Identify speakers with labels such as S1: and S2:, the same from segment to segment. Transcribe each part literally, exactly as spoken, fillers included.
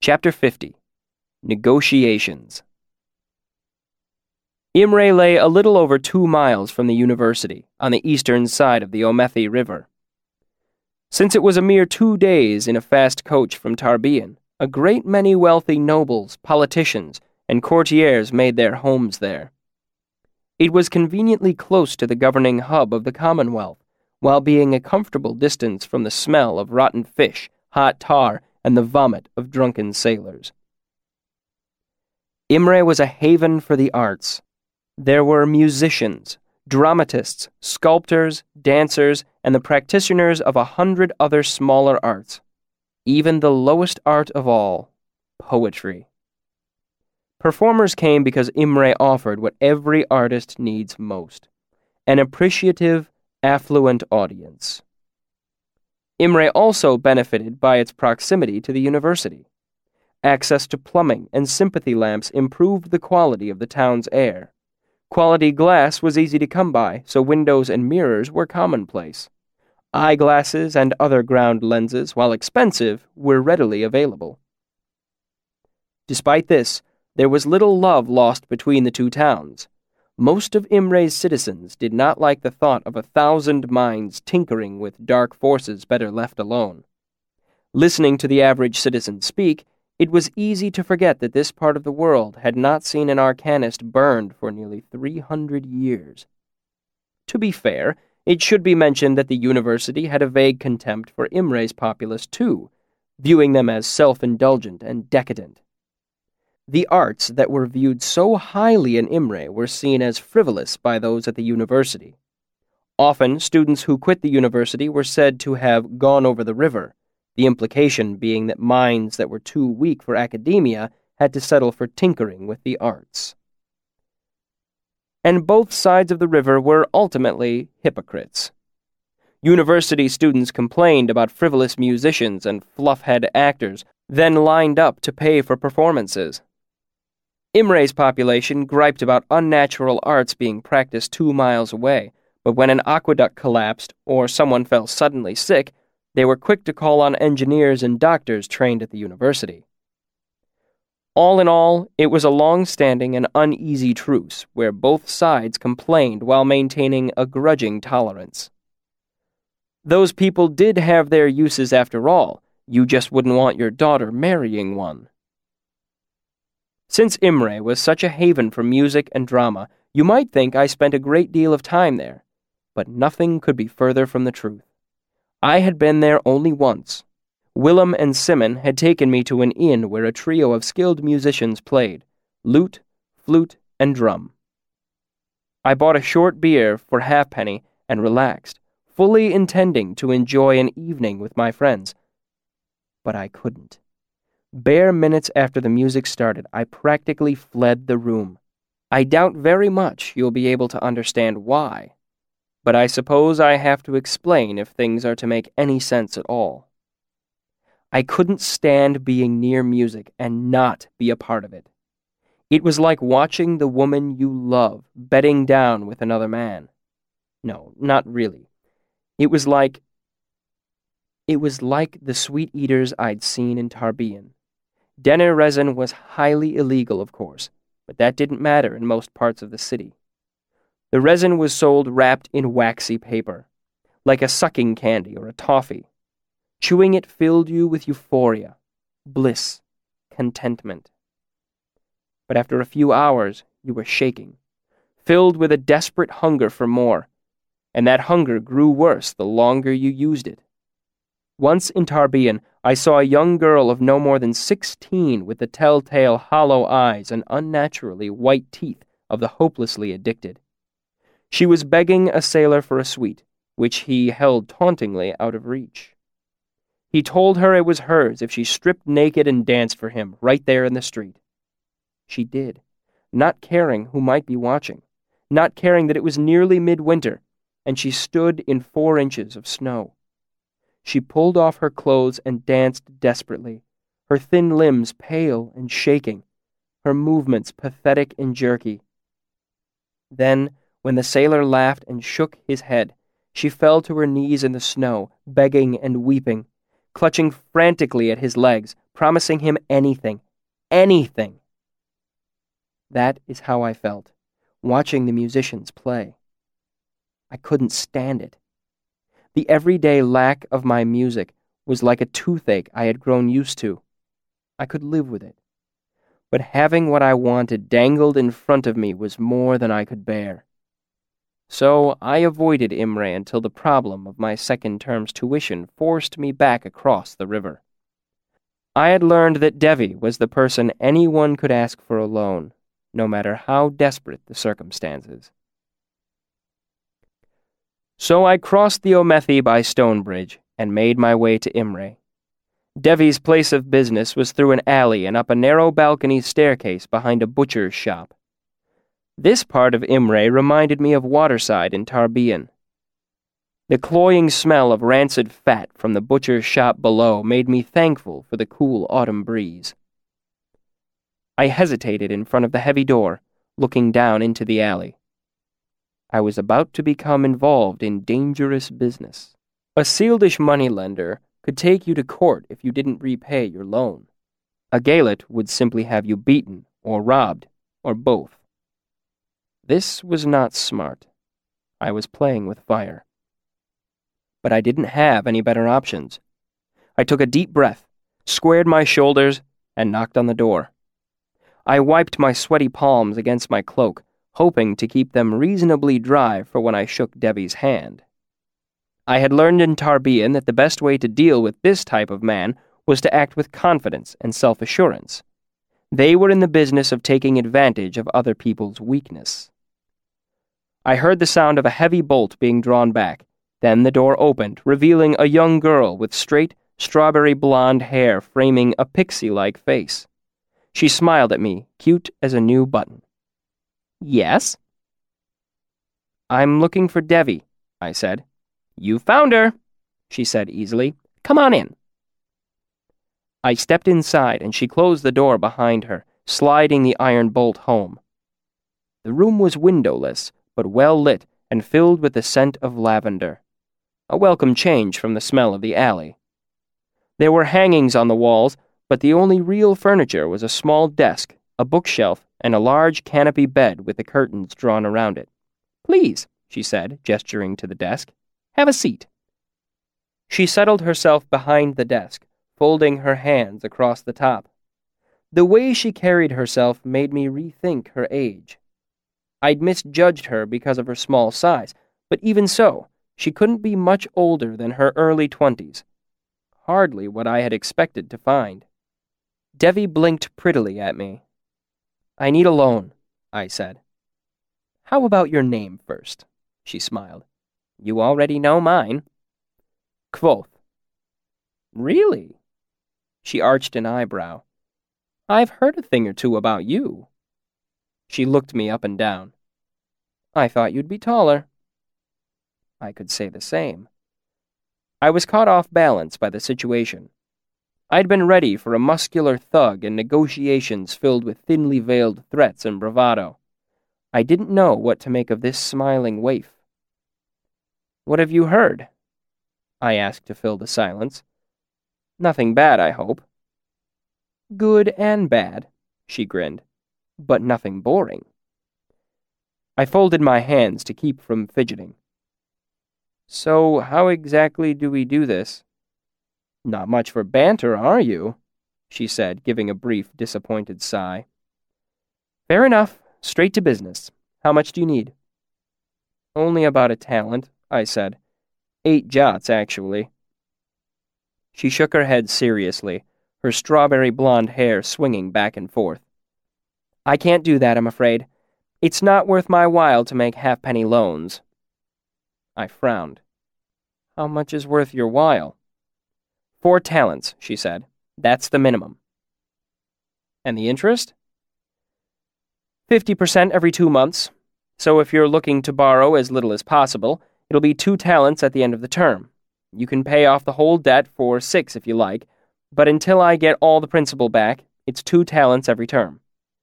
S1: Chapter fifty. Negotiations. Imre lay a little over two miles from the university, on the eastern side of the Omethi River. Since it was a mere two days in a fast coach from Tarbean, a great many wealthy nobles, politicians, and courtiers made their homes there. It was conveniently close to the governing hub of the Commonwealth, while being a comfortable distance from the smell of rotten fish, hot tar, and the vomit of drunken sailors. Imre was a haven for the arts. There were musicians, dramatists, sculptors, dancers, and the practitioners of a hundred other smaller arts. Even the lowest art of all, poetry. Performers came because Imre offered what every artist needs most, an appreciative, affluent audience. Imre also benefited by its proximity to the university. Access to plumbing and sympathy lamps improved the quality of the town's air. Quality glass was easy to come by, so windows and mirrors were commonplace. Eyeglasses and other ground lenses, while expensive, were readily available. Despite this, there was little love lost between the two towns. Most of Imre's citizens did not like the thought of a thousand minds tinkering with dark forces better left alone. Listening to the average citizen speak, it was easy to forget that this part of the world had not seen an arcanist burned for nearly three hundred years. To be fair, it should be mentioned that the university had a vague contempt for Imre's populace too, viewing them as self-indulgent and decadent. The arts that were viewed so highly in Imre were seen as frivolous by those at the university. Often, students who quit the university were said to have gone over the river, the implication being that minds that were too weak for academia had to settle for tinkering with the arts. And both sides of the river were ultimately hypocrites. University students complained about frivolous musicians and fluffhead actors, then lined up to pay for performances. Imre's population griped about unnatural arts being practiced two miles away, but when an aqueduct collapsed or someone fell suddenly sick, they were quick to call on engineers and doctors trained at the university. All in all, it was a long-standing and uneasy truce where both sides complained while maintaining a grudging tolerance. Those people did have their uses after all. You just wouldn't want your daughter marrying one. Since Imre was such a haven for music and drama, you might think I spent a great deal of time there, but nothing could be further from the truth. I had been there only once. Willem and Simon had taken me to an inn where a trio of skilled musicians played, lute, flute, and drum. I bought a short beer for halfpenny and relaxed, fully intending to enjoy an evening with my friends. But I couldn't. Bare minutes after the music started, I practically fled the room. I doubt very much you'll be able to understand why, but I suppose I have to explain if things are to make any sense at all. I couldn't stand being near music and not be a part of it. It was like watching the woman you love bedding down with another man. No, not really. It was like... It was like the sweet eaters I'd seen in Tarbean. Denner resin was highly illegal, of course, but that didn't matter in most parts of the city. The resin was sold wrapped in waxy paper, like a sucking candy or a toffee. Chewing it filled you with euphoria, bliss, contentment. But after a few hours, you were shaking, filled with a desperate hunger for more, and that hunger grew worse the longer you used it. Once in Tarbean, I saw a young girl of no more than sixteen with the telltale hollow eyes and unnaturally white teeth of the hopelessly addicted. She was begging a sailor for a sweet, which he held tauntingly out of reach. He told her it was hers if she stripped naked and danced for him right there in the street. She did, not caring who might be watching, not caring that it was nearly midwinter, and she stood in four inches of snow. She pulled off her clothes and danced desperately, her thin limbs pale and shaking, her movements pathetic and jerky. Then, when the sailor laughed and shook his head, she fell to her knees in the snow, begging and weeping, clutching frantically at his legs, promising him anything, anything. That is how I felt, watching the musicians play. I couldn't stand it. The everyday lack of my music was like a toothache I had grown used to. I could live with it. But having what I wanted dangled in front of me was more than I could bear. So I avoided Imre until the problem of my second term's tuition forced me back across the river. I had learned that Devi was the person anyone could ask for a loan, no matter how desperate the circumstances. So I crossed the Omethi by Stonebridge and made my way to Imre. Devi's place of business was through an alley and up a narrow balcony staircase behind a butcher's shop. This part of Imre reminded me of Waterside in Tarbean. The cloying smell of rancid fat from the butcher's shop below made me thankful for the cool autumn breeze. I hesitated in front of the heavy door, looking down into the alley. I was about to become involved in dangerous business. A Sealdish moneylender could take you to court if you didn't repay your loan. A Gaelet would simply have you beaten or robbed, or both. This was not smart. I was playing with fire. But I didn't have any better options. I took a deep breath, squared my shoulders, and knocked on the door. I wiped my sweaty palms against my cloak, hoping to keep them reasonably dry for when I shook Devi's hand. I had learned in Tarbean that the best way to deal with this type of man was to act with confidence and self-assurance. They were in the business of taking advantage of other people's weakness. I heard the sound of a heavy bolt being drawn back. Then the door opened, revealing a young girl with straight, strawberry blonde hair framing a pixie-like face. She smiled at me, cute as a new button. "Yes?" "I'm looking for Devi," I said. "You found her," she said easily. "Come on in." I stepped inside, and she closed the door behind her, sliding the iron bolt home. The room was windowless, but well lit and filled with the scent of lavender. A welcome change from the smell of the alley. There were hangings on the walls, but the only real furniture was a small desk, a bookshelf, and a large canopy bed with the curtains drawn around it. "Please," she said, gesturing to the desk. "Have a seat." She settled herself behind the desk, folding her hands across the top. The way she carried herself made me rethink her age. I'd misjudged her because of her small size, but even so, she couldn't be much older than her early twenties. Hardly what I had expected to find. Devi blinked prettily at me. "I need a loan," I said. "How about your name first?" she smiled. "You already know mine." "Kvothe." "Really?" She arched an eyebrow. "I've heard a thing or two about you." She looked me up and down. "I thought you'd be taller." I could say the same. I was caught off balance by the situation. I'd been ready for a muscular thug and negotiations filled with thinly veiled threats and bravado. I didn't know what to make of this smiling waif. "What have you heard?" I asked to fill the silence. "Nothing bad, I hope." "Good and bad," she grinned, "but nothing boring." I folded my hands to keep from fidgeting. "So how exactly do we do this?" "Not much for banter, are you?" she said, giving a brief, disappointed sigh. "Fair enough. Straight to business. How much do you need?" "Only about a talent," I said. "Eight jots, actually." She shook her head seriously, her strawberry blonde hair swinging back and forth. "I can't do that, I'm afraid. It's not worth my while to make halfpenny loans." I frowned. "How much is worth your while?" "Four talents," she said. "That's the minimum." "And the interest?" Fifty percent every two months. So if you're looking to borrow as little as possible, it'll be two talents at the end of the term. You can pay off the whole debt for six if you like, but until I get all the principal back, it's two talents every term."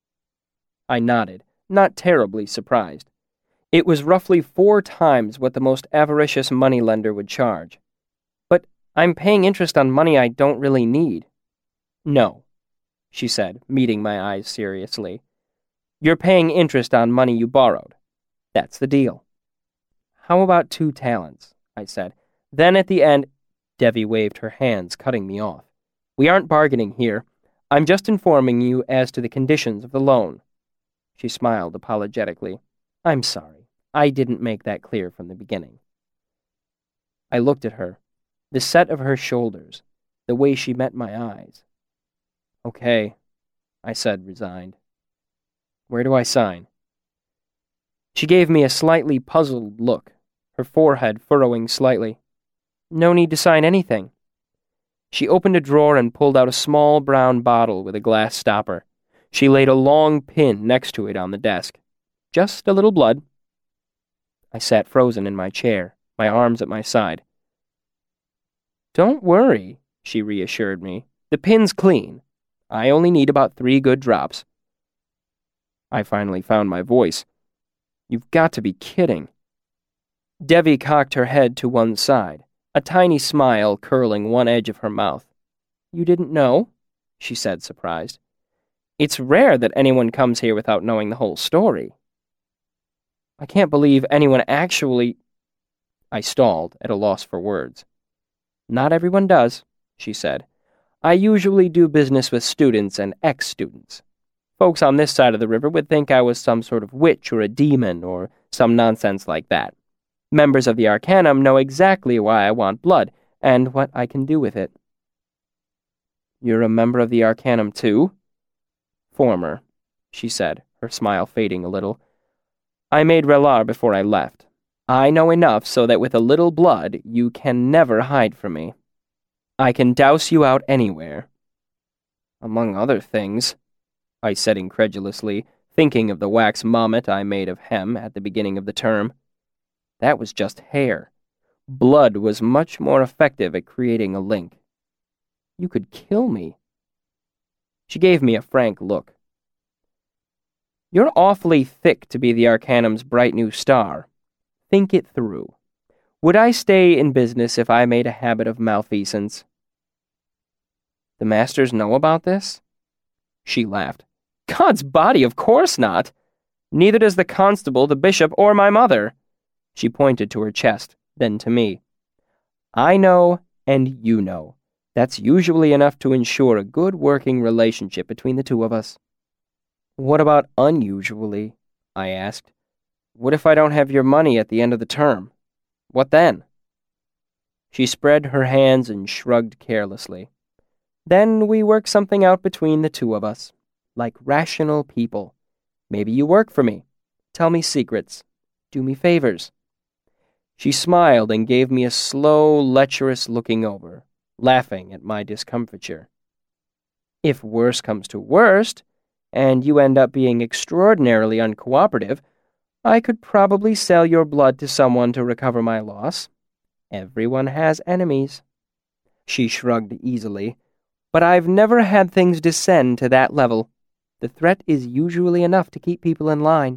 S1: I nodded, not terribly surprised. It was roughly four times what the most avaricious moneylender would charge. "But I'm paying interest on money I don't really need." No, she said, meeting my eyes seriously. You're paying interest on money you borrowed. That's the deal. How about two talents? I said. Then at the end, Devi waved her hands, cutting me off. We aren't bargaining here. I'm just informing you as to the conditions of the loan. She smiled apologetically. I'm sorry. I didn't make that clear from the beginning. I looked at her, the set of her shoulders, the way she met my eyes. Okay, I said, resigned. Where do I sign? She gave me a slightly puzzled look, her forehead furrowing slightly. No need to sign anything. She opened a drawer and pulled out a small brown bottle with a glass stopper. She laid a long pin next to it on the desk. Just a little blood. I sat frozen in my chair, my arms at my side. Don't worry, she reassured me. The pin's clean. I only need about three good drops. I finally found my voice. You've got to be kidding. Devi cocked her head to one side, a tiny smile curling one edge of her mouth. You didn't know? She said, surprised. It's rare that anyone comes here without knowing the whole story. I can't believe anyone actually... I stalled, at a loss for words. Not everyone does, she said. I usually do business with students and ex-students. Folks on this side of the river would think I was some sort of witch or a demon or some nonsense like that. Members of the Arcanum know exactly why I want blood and what I can do with it. You're a member of the Arcanum too? Former, she said, her smile fading a little. I made Relar before I left. I know enough so that with a little blood you can never hide from me. I can douse you out anywhere. Among other things, I said incredulously, thinking of the wax mommet I made of Hem at the beginning of the term. That was just hair. Blood was much more effective at creating a link. You could kill me. She gave me a frank look. You're awfully thick to be the Arcanum's bright new star. Think it through. Would I stay in business if I made a habit of malfeasance? The masters know about this? She laughed. God's body, of course not. Neither does the constable, the bishop, or my mother. She pointed to her chest, then to me. I know, and you know. That's usually enough to ensure a good working relationship between the two of us. What about unusually? I asked. What if I don't have your money at the end of the term? What then? She spread her hands and shrugged carelessly. Then we work something out between the two of us, like rational people. Maybe you work for me. Tell me secrets. Do me favors. She smiled and gave me a slow, lecherous looking over, laughing at my discomfiture. If worse comes to worst, and you end up being extraordinarily uncooperative, I could probably sell your blood to someone to recover my loss. Everyone has enemies. She shrugged easily. But I've never had things descend to that level. The threat is usually enough to keep people in line.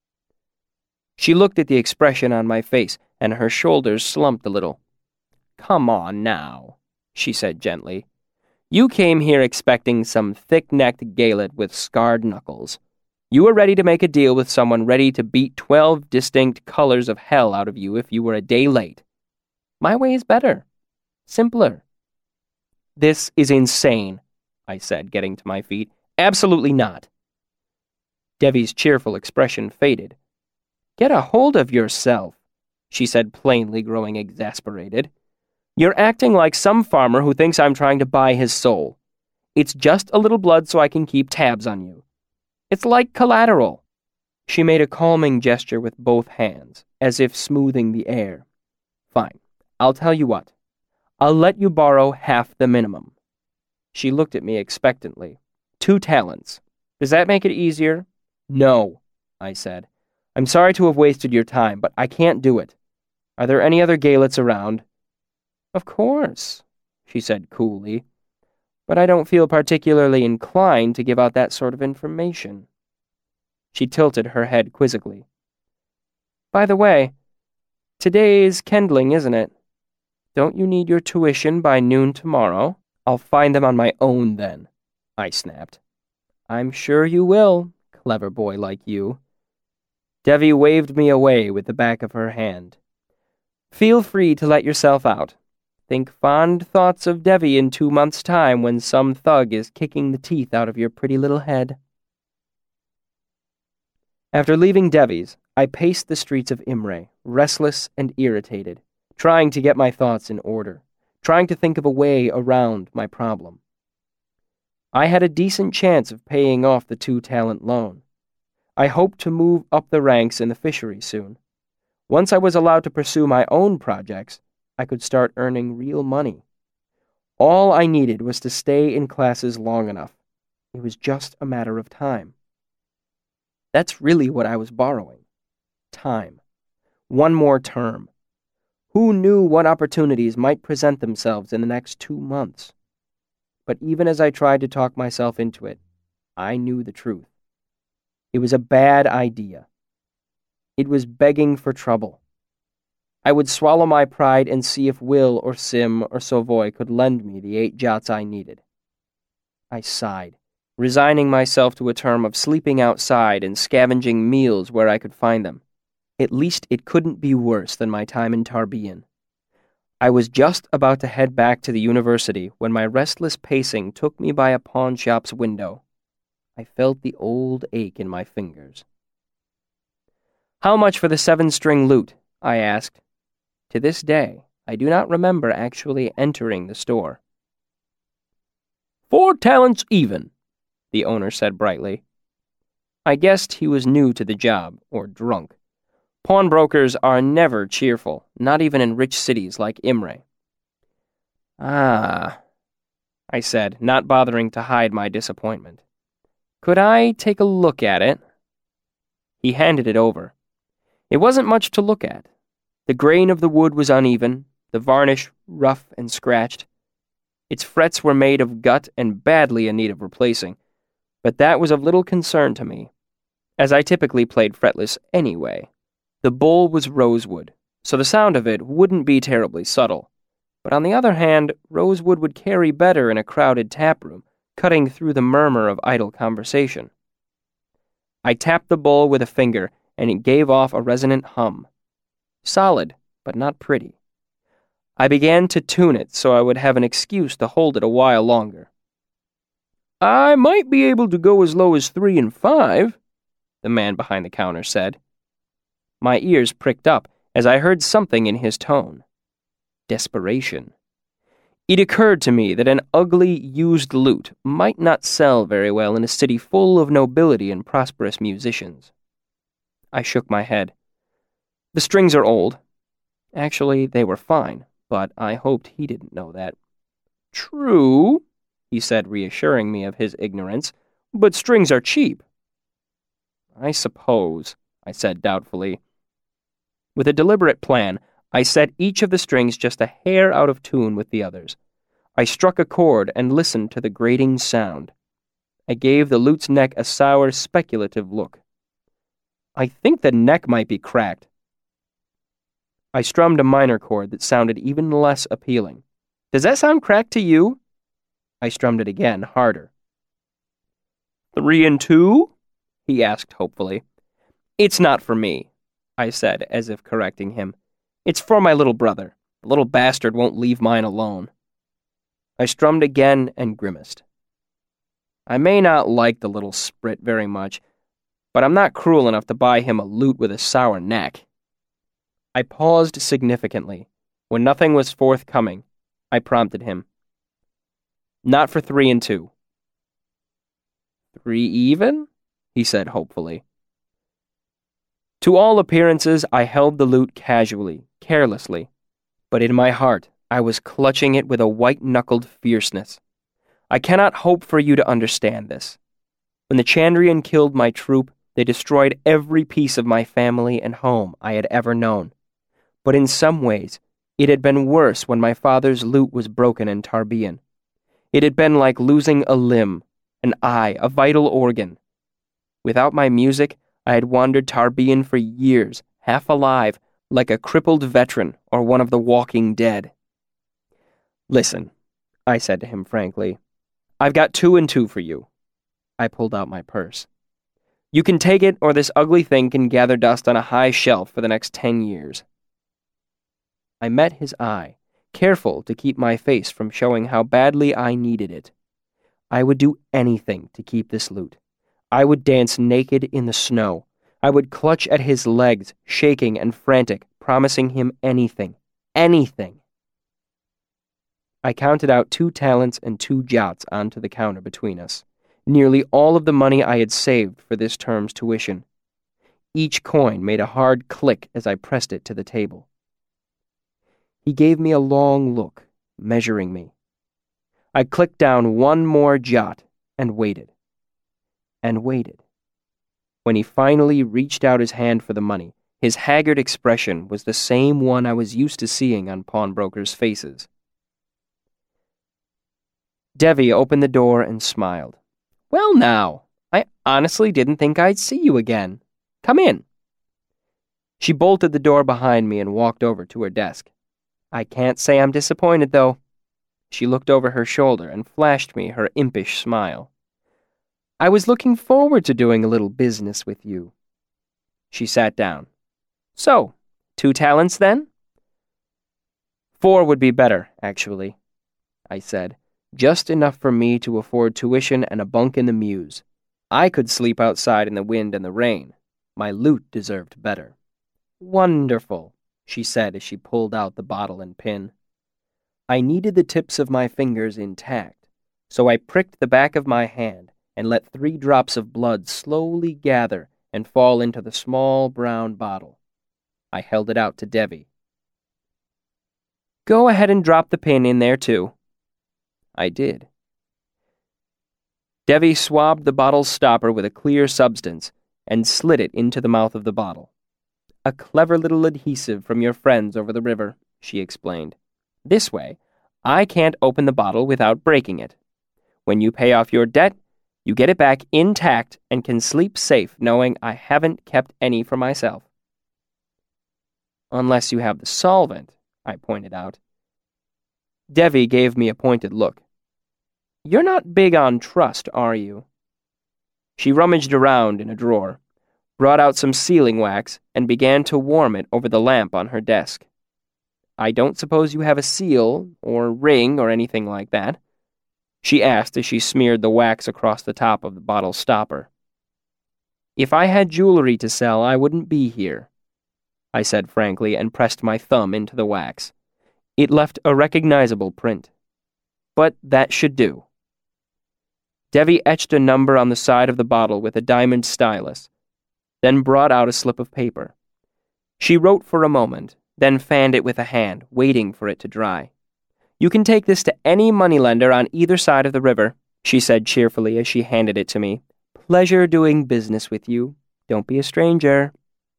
S1: She looked at the expression on my face, and her shoulders slumped a little. Come on now, she said gently. You came here expecting some thick-necked Gaelet with scarred knuckles. You were ready to make a deal with someone ready to beat twelve distinct colors of hell out of you if you were a day late. My way is better. Simpler. This is insane, I said, getting to my feet. Absolutely not. Devi's cheerful expression faded. Get a hold of yourself, she said, plainly growing exasperated. You're acting like some farmer who thinks I'm trying to buy his soul. It's just a little blood so I can keep tabs on you. It's like collateral. She made a calming gesture with both hands, as if smoothing the air. Fine, I'll tell you what. I'll let you borrow half the minimum. She looked at me expectantly. Two talents. Does that make it easier? No, I said. I'm sorry to have wasted your time, but I can't do it. Are there any other Gaelets around? Of course, she said coolly. But I don't feel particularly inclined to give out that sort of information. She tilted her head quizzically. By the way, today's Kendling, isn't it? Don't you need your tuition by noon tomorrow? I'll find them on my own then. I snapped. I'm sure you will, clever boy like you. Devi waved me away with the back of her hand. Feel free to let yourself out. Think fond thoughts of Devi in two months' time when some thug is kicking the teeth out of your pretty little head. After leaving Devi's, I paced the streets of Imre, restless and irritated, trying to get my thoughts in order, trying to think of a way around my problem. I had a decent chance of paying off the two-talent loan. I hoped to move up the ranks in the fishery soon. Once I was allowed to pursue my own projects, I could start earning real money. All I needed was to stay in classes long enough. It was just a matter of time. That's really what I was borrowing. Time. One more term. Who knew what opportunities might present themselves in the next two months? But even as I tried to talk myself into it, I knew the truth. It was a bad idea. It was begging for trouble. I would swallow my pride and see if Will or Sim or Savoy could lend me the eight jots I needed. I sighed, resigning myself to a term of sleeping outside and scavenging meals where I could find them. At least it couldn't be worse than my time in Tarbian. I was just about to head back to the university when my restless pacing took me by a pawn shop's window. I felt the old ache in my fingers. How much for the seven-string lute? I asked. To this day, I do not remember actually entering the store. Four talents even, the owner said brightly. I guessed he was new to the job, or drunk. Pawnbrokers are never cheerful, not even in rich cities like Imre. Ah, I said, not bothering to hide my disappointment. Could I take a look at it? He handed it over. It wasn't much to look at. The grain of the wood was uneven, the varnish rough and scratched. Its frets were made of gut and badly in need of replacing, but that was of little concern to me, as I typically played fretless anyway. The bowl was rosewood, so the sound of it wouldn't be terribly subtle, but on the other hand, rosewood would carry better in a crowded taproom, cutting through the murmur of idle conversation. I tapped the bowl with a finger, and it gave off a resonant hum. Solid, but not pretty. I began to tune it so I would have an excuse to hold it a while longer. I might be able to go as low as three and five, the man behind the counter said. My ears pricked up as I heard something in his tone. Desperation. It occurred to me that an ugly, used lute might not sell very well in a city full of nobility and prosperous musicians. I shook my head. The strings are old. Actually, they were fine, but I hoped he didn't know that. True, he said, reassuring me of his ignorance, but strings are cheap. I suppose, I said doubtfully. With a deliberate plan, I set each of the strings just a hair out of tune with the others. I struck a chord and listened to the grating sound. I gave the lute's neck a sour, speculative look. I think the neck might be cracked. I strummed a minor chord that sounded even less appealing. Does that sound cracked to you? I strummed it again, harder. Three and two? He asked hopefully. It's not for me, I said, as if correcting him. It's for my little brother. The little bastard won't leave mine alone. I strummed again and grimaced. I may not like the little sprit very much, but I'm not cruel enough to buy him a lute with a sour neck. I paused significantly. When nothing was forthcoming, I prompted him. Not for three and two. Three even? He said hopefully. To all appearances, I held the lute casually, carelessly, but in my heart, I was clutching it with a white-knuckled fierceness. I cannot hope for you to understand this. When the Chandrian killed my troop, they destroyed every piece of my family and home I had ever known. But in some ways, it had been worse when my father's lute was broken in Tarbian. It had been like losing a limb, an eye, a vital organ. Without my music, I had wandered Tarbian for years, half alive, like a crippled veteran or one of the walking dead. Listen, I said to him frankly, I've got two and two for you. I pulled out my purse. You can take it, or this ugly thing can gather dust on a high shelf for the next ten years. I met his eye, careful to keep my face from showing how badly I needed it. I would do anything to keep this loot. I would dance naked in the snow. I would clutch at his legs, shaking and frantic, promising him anything, anything. I counted out two talents and two jots onto the counter between us, nearly all of the money I had saved for this term's tuition. Each coin made a hard click as I pressed it to the table. He gave me a long look, measuring me. I clicked down one more jot and waited, and waited. When he finally reached out his hand for the money, his haggard expression was the same one I was used to seeing on pawnbrokers' faces. Devi opened the door and smiled. Well now, I honestly didn't think I'd see you again. Come in. She bolted the door behind me and walked over to her desk. I can't say I'm disappointed, though. She looked over her shoulder and flashed me her impish smile. I was looking forward to doing a little business with you. She sat down. So, two talents then? Four would be better, actually, I said. Just enough for me to afford tuition and a bunk in the mews. I could sleep outside in the wind and the rain. My loot deserved better. Wonderful, she said as she pulled out the bottle and pin. I needed the tips of my fingers intact, so I pricked the back of my hand and let three drops of blood slowly gather and fall into the small brown bottle. I held it out to Devi. Go ahead and drop the pin in there, too. I did. Devi swabbed the bottle's stopper with a clear substance and slid it into the mouth of the bottle. A clever little adhesive from your friends over the river, she explained. This way, I can't open the bottle without breaking it. When you pay off your debt, you get it back intact and can sleep safe knowing I haven't kept any for myself. Unless you have the solvent, I pointed out. Devi gave me a pointed look. You're not big on trust, are you? She rummaged around in a drawer, brought out some sealing wax, and began to warm it over the lamp on her desk. I don't suppose you have a seal, or ring, or anything like that? She asked as she smeared the wax across the top of the bottle stopper. If I had jewelry to sell, I wouldn't be here, I said frankly and pressed my thumb into the wax. It left a recognizable print. But that should do. Devi etched a number on the side of the bottle with a diamond stylus, then brought out a slip of paper. She wrote for a moment, then fanned it with a hand, waiting for it to dry. You can take this to any moneylender on either side of the river, she said cheerfully as she handed it to me. Pleasure doing business with you. Don't be a stranger.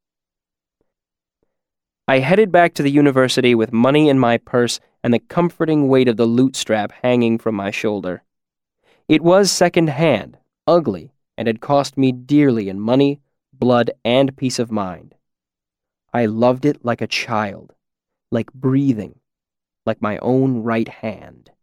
S1: I headed back to the university with money in my purse and the comforting weight of the loot strap hanging from my shoulder. It was second-hand, ugly, and had cost me dearly in money, blood, and peace of mind. I loved it like a child, like breathing, like my own right hand.